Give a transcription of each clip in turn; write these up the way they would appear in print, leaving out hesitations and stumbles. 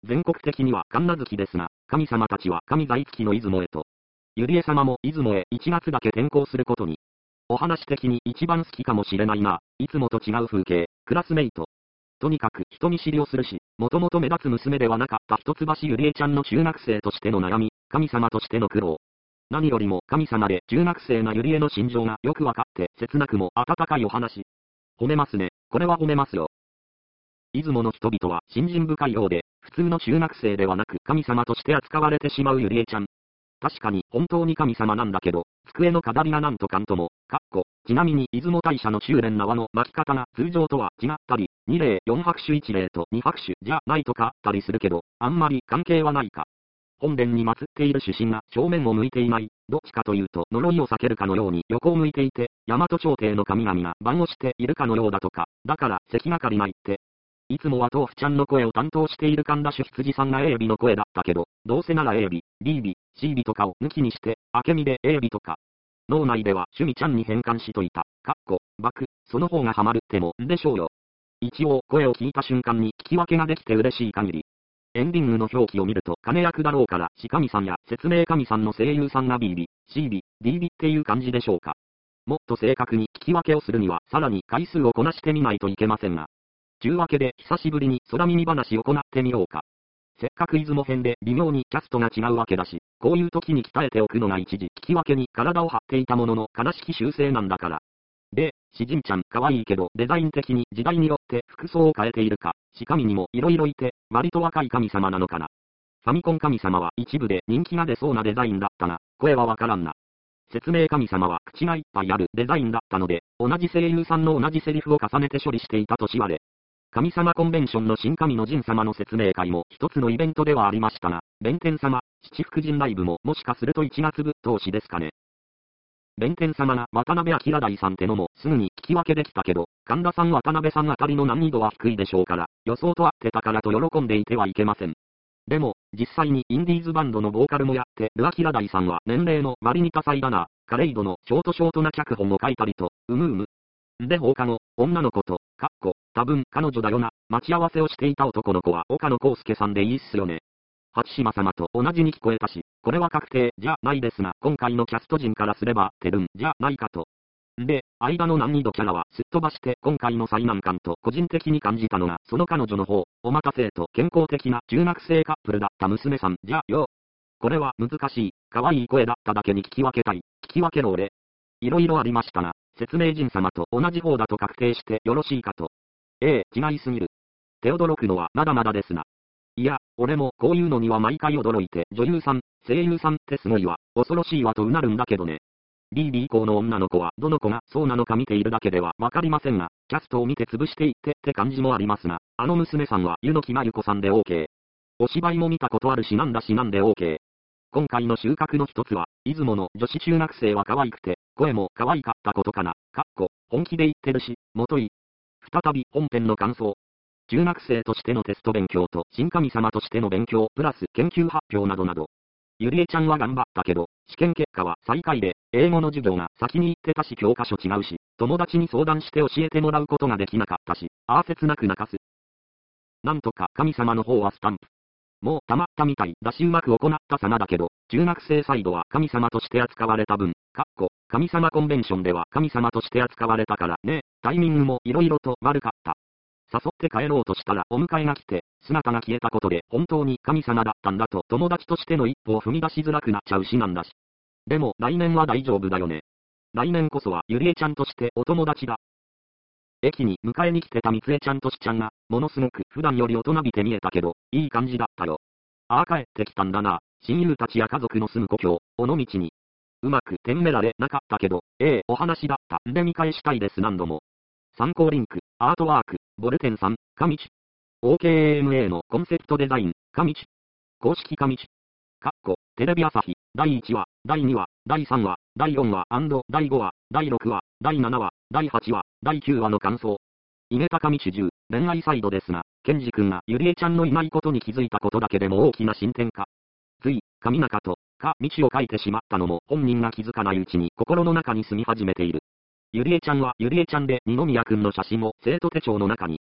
全国的には神奈月ですが、神様たちは神在月の出雲へと。ゆりえ様も出雲へ1月だけ転校することに。お話的に一番好きかもしれないな。いつもと違う風景、クラスメイト。とにかく人見知りをするし、もともと目立つ娘ではなかった一橋ゆりえちゃんの中学生としての悩み、神様としての苦労。何よりも神様で中学生なゆりえの心情がよくわかって切なくも温かいお話。褒めますね。これは褒めますよ。出雲の人々は信心深いようで、普通の中学生ではなく神様として扱われてしまうゆりえちゃん。確かに本当に神様なんだけど、机の飾りがなんとかんとも、ちなみに出雲大社の中連縄の巻き方が通常とは違ったり、2例4拍手1例と2拍手じゃないとかあったりするけど、あんまり関係はないか。本殿に祀っている主神が正面を向いていない、どっちかというと呪いを避けるかのように横を向いていて、大和朝廷の神々が番をしているかのようだとか、だから関がかりないって。いつもは豆腐ちゃんの声を担当している神田主羊さんが A 日の声だったけど、どうせなら A 日、B 日、C 日とかを抜きにして、明美で A 日とか。脳内では趣味ちゃんに変換しといた、その方がハマるってもんでしょうよ。一応声を聞いた瞬間に聞き分けができて嬉しい限り。エンディングの表記を見ると金役だろうから、し神さんや説明神さんの声優さんが B 日、C 日、D 日っていう感じでしょうか。もっと正確に聞き分けをするにはさらに回数をこなしてみないといけませんが。ちゅうわけで久しぶりに空耳話を行ってみようか。せっかく出雲編で微妙にキャストが違うわけだし、こういう時に鍛えておくのが一時聞き分けに体を張っていたものの悲しき修正なんだから。で、しじんちゃん可愛いけどデザイン的に時代によって服装を変えているか、し神にも色々いて、割と若い神様なのかな。ファミコン神様は一部で人気が出そうなデザインだったが、声はわからんな。説明神様は口がいっぱいあるデザインだったので、同じ声優さんの同じセリフを重ねて処理していたとしわれ。神様コンベンションの新神の神様の説明会も一つのイベントではありましたが、弁天様、七福神ライブももしかすると1月ぶっ通しですかね。弁天様が渡辺明大さんってのもすぐに聞き分けできたけど、神田さん渡辺さんあたりの難易度は低いでしょうから、予想と合ってたからと喜んでいてはいけません。でも、実際にインディーズバンドのボーカルもやってる明大さんは年齢の割に多彩だな、カレイドのショートな脚本を書いたりと、で放課後、女の子と、多分彼女だよな、待ち合わせをしていた男の子は岡野康介さんでいいっすよね。初島様と同じに聞こえたし、これは確定じゃないですが、今回のキャスト陣からすれば、てるんじゃないかと。で、間の難易度キャラはすっ飛ばして今回の最難関と個人的に感じたのが、その彼女の方、お待たせと健康的な中学生カップルだった娘さんじゃよ。これは難しい、可愛い声だっただけに聞き分けたい、聞き分けろ俺。いろいろありましたが、説明神様と同じ方だと確定してよろしいかと。違いすぎる。手驚くのはまだまだですな。いや、俺もこういうのには毎回驚いて、女優さん、声優さんってすごいわ、恐ろしいわとうなるんだけどね。BB 以降の女の子はどの子がそうなのか見ているだけではわかりませんが、キャストを見て潰していってって感じもありますが、あの娘さんは湯の木まゆこさんで OK。お芝居も見たことあるしなんだしなんで OK。今回の収穫の一つは、出雲の女子中学生は可愛くて、声も可愛かったことかな。本気で言ってるし、もとい。再び本編の感想。中学生としてのテスト勉強と新神様としての勉強プラス研究発表などなど。ゆりえちゃんは頑張ったけど、試験結果は最下位で、英語の授業が先に行ってたし教科書違うし、友達に相談して教えてもらうことができなかったし、切なく泣かす。なんとか神様の方はスタンプ。もう溜まったみたいだしうまく行った様だけど、中学生サイドは神様として扱われた分、神様コンベンションでは神様として扱われたからね、タイミングも色々と悪かった。誘って帰ろうとしたらお迎えが来て、姿が消えたことで本当に神様だったんだと友達としての一歩を踏み出しづらくなっちゃうしなんだし。でも来年は大丈夫だよね。来年こそはゆりえちゃんとしてお友達だ。駅に迎えに来てたみつえちゃんとしちゃんが、ものすごく普段より大人びて見えたけど、いい感じだったよ。帰ってきたんだな、親友たちや家族の住む故郷、尾道に。うまく点められなかったけど、お話だったんで見返したいです何度も。参考リンク、アートワーク、ボルテンさん、神地。OKAMA のコンセプトデザイン、神地。公式神地。テレビ朝日、第1話、第2話、第3話、第4話第5話、第6話、第7話、第8話、第9話の感想。井桁上主従、恋愛サイドですが、ケンジ君がゆりえちゃんのいないことに気づいたことだけでも大きな進展か。つい、上中と、道を書いてしまったのも本人が気づかないうちに心の中に住み始めている。ゆりえちゃんはゆりえちゃんで二宮君の写真を生徒手帳の中に。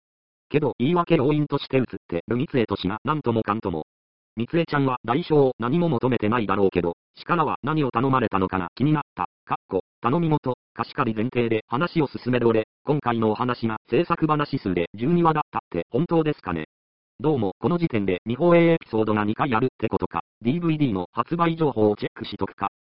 けど言い訳要因として映ってる三江としがなんともかんとも。三江ちゃんは代償を何も求めてないだろうけど、力は何を頼まれたのかが気になった。頼み事、貸し借り前提で話を進める俺、今回のお話が制作話数で12話だったって本当ですかね。どうもこの時点で未放映エピソードが2回あるってことか、DVD の発売情報をチェックしとくか。